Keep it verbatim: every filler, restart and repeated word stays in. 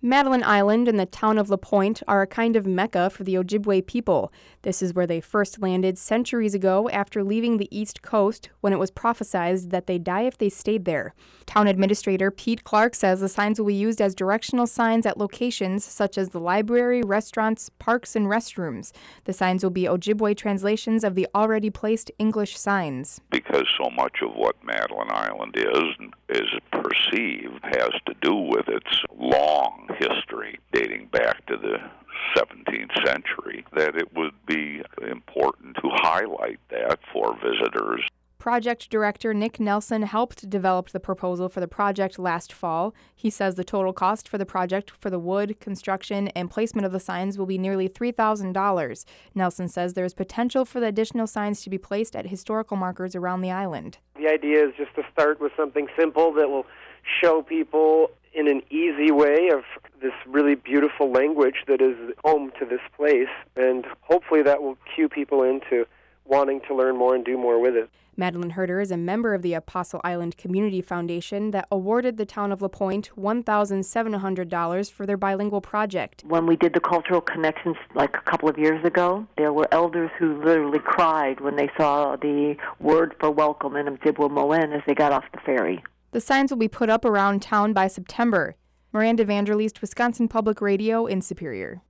Madeline Island and the town of LaPointe are a kind of mecca for the Ojibwe people. This is where they first landed centuries ago after leaving the East Coast, when it was prophesied that they'd die if they stayed there. Town Administrator Pete Clark says the signs will be used as directional signs at locations such as the library, restaurants, parks, and restrooms. The signs will be Ojibwe translations of the already placed English signs. Because so much of what Madeline Island is, is perceived, has to do with its long history dating back to the seventeenth century, that it would be important to highlight that for visitors. Project Director Nick Nelson helped develop the proposal for the project last fall. He says the total cost for the project for the wood, construction, and placement of the signs will be nearly three thousand dollars. Nelson says there is potential for the additional signs to be placed at historical markers around the island. The idea is just to start with something simple that will show people in an easy way of this really beautiful language that is home to this place, and hopefully that will cue people into wanting to learn more and do more with it. Madeline Herder is a member of the Apostle Island Community Foundation that awarded the town of LaPointe one thousand seven hundred dollars for their bilingual project. When we did the cultural connections like a couple of years ago, there were elders who literally cried when they saw the word for welcome in Ojibwe-Moen as they got off the ferry. The signs will be put up around town by September. Miranda Vanderleest, Wisconsin Public Radio in Superior.